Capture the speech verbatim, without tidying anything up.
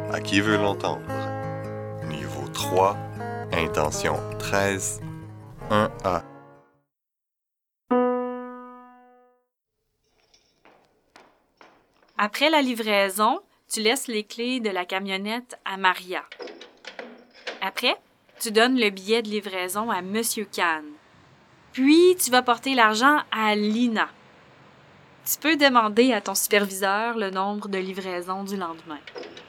À qui veut l'entendre? Niveau trois, intention treize, un A. Après la livraison, tu laisses les clés de la camionnette à Maria. Après, tu donnes le billet de livraison à Monsieur Kahn. Puis, tu vas porter l'argent à Lina. Tu peux demander à ton superviseur le nombre de livraisons du lendemain.